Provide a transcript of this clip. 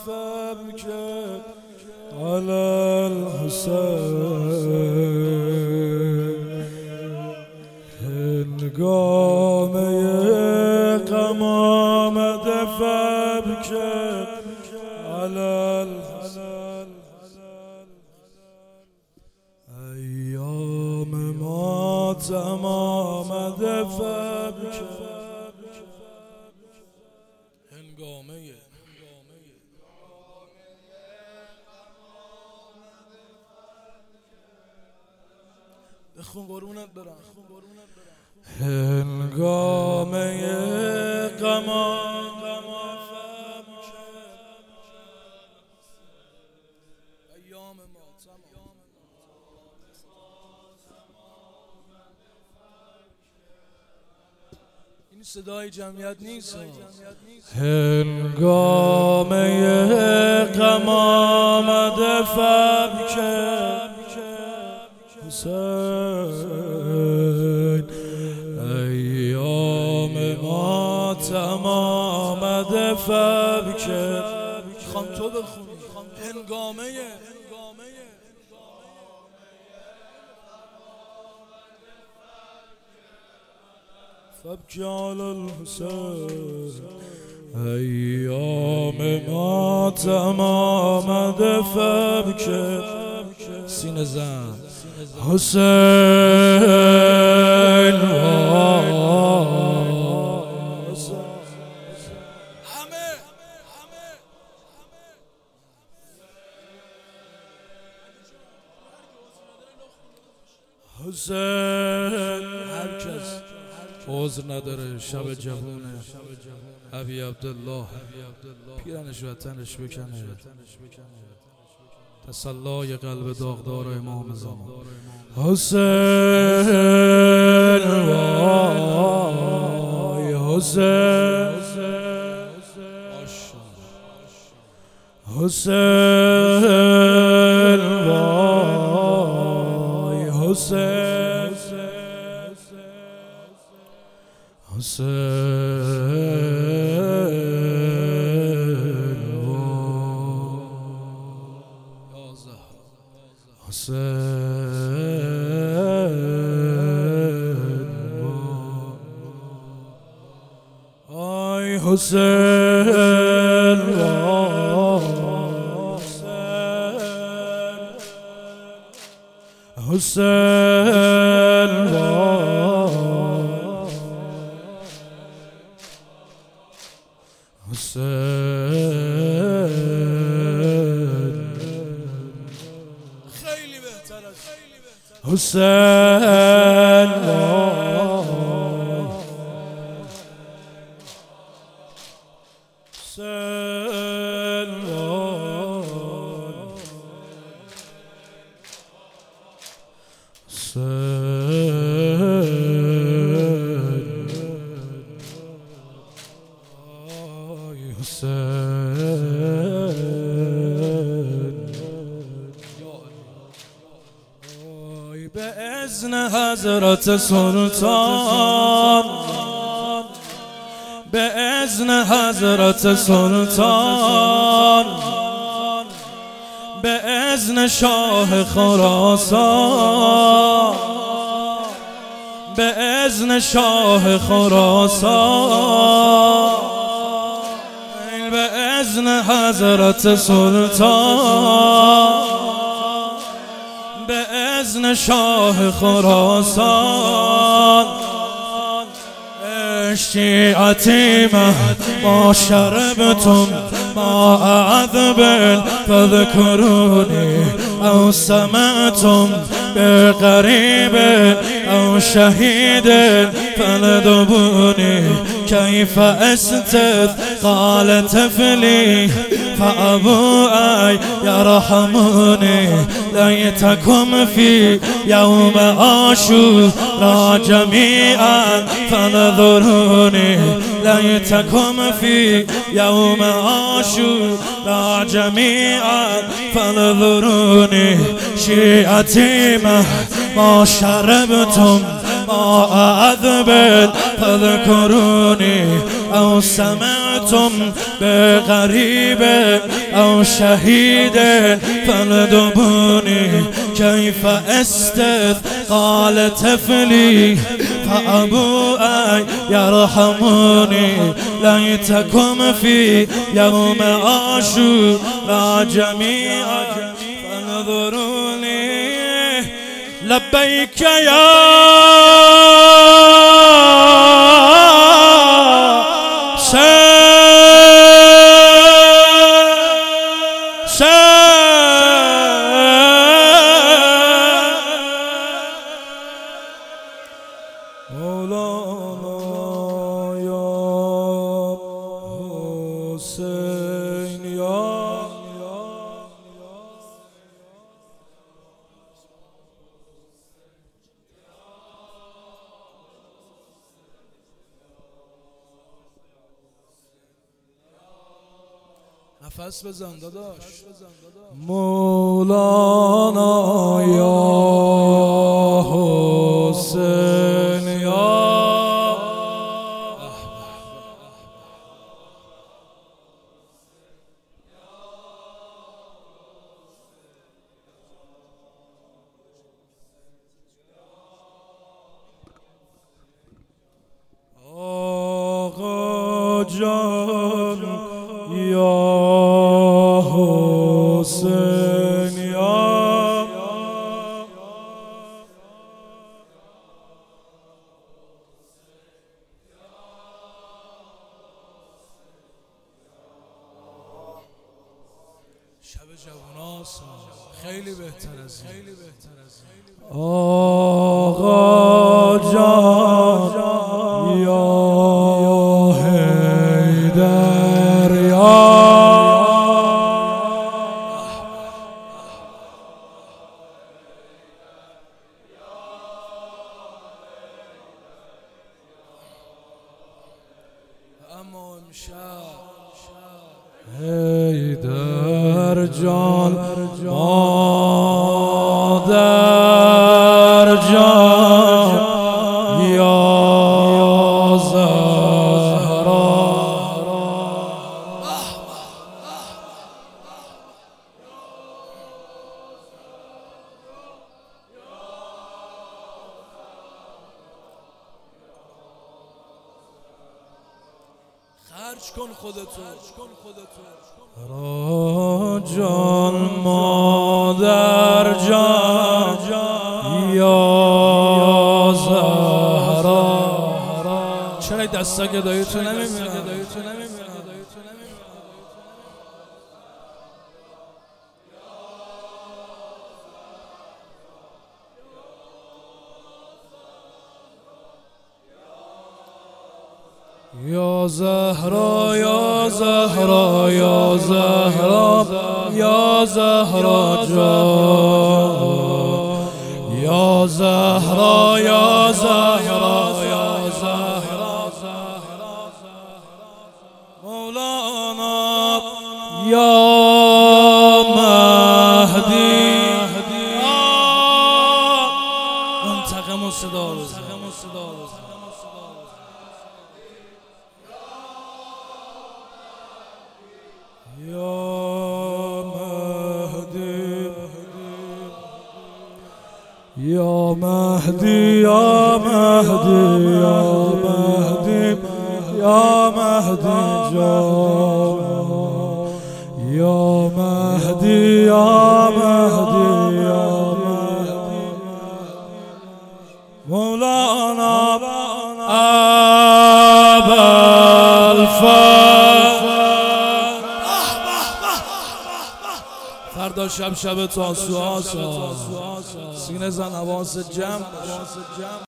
فابكى على الحسين هنگامه غم آمد فابكى على الحسين ایام ماتم آمد فابكى هنگامه بخون قرونت برم هنگامه غم ایام ماتم این صدای جمعیت نیست هنگامه غم آمد فابکه حسین ایام ماتم آمد فابکه خوام تو بخونی هنگامه فابكي على الحسين ایام ماتم آمد فابكي سینه زن حسین حسین هر کس عذر نداره شب جوونه ابی عبدالله پیرنش و تنش بکنه تسلای قلب داغدار امام زمان حسین وای حسین حسین وای حسین حسین آی حسین حسین خیلی بهتر است حسین بإذن حضرت سلطان بإذن حضرت سلطان بإذن شاه خراسان بإذن شاه خراسان بإذن حضرت سلطان بإذن شاه خراسان شيعتي ما شربتم ما عذب فاذكروني أو سمعتم بقريب أو شهيد فندبوني كيف أستث قال طفلي فأبوا أن يرحموني ليتكم في يوم عاشوراء جميعا فانظروني ليتكم في يوم عاشوراء جميعا فانظروني شيعتي ما شربتم ما أذبت فاذكروني أو سمعتم وصلتم بغريب أو شهيد فلدبوني كيف استثقال طفلي فأبوا أن يرحموني ليتكم في يوم عاشوراء جميعا فانظروني لبيك يا مولانا يا حسين يا نفس بزن داداش مولانا یا حسین یا آقا جان یا حسین یا شب جواناست خیلی بهتر از این آقا جان یا حیدر یا اما امشب حیدر جان مادر جان یا زهرا خرج کن خودتو را جان مادر جان یا زهرا چرا دستا گداییتو نمیبینم یا زهرا یا زهرا یا زهرا یا زهرا جان یا زهرا یا زهرا یا زهرا مولانا یا مهدی منتقم و صدا یا مهدی یا مهدی یا مهدی یا مهدی جان یا مهدی یا مهدی یا مهدی مولانا فردا شب تاسوعا سینه زن حواست جمع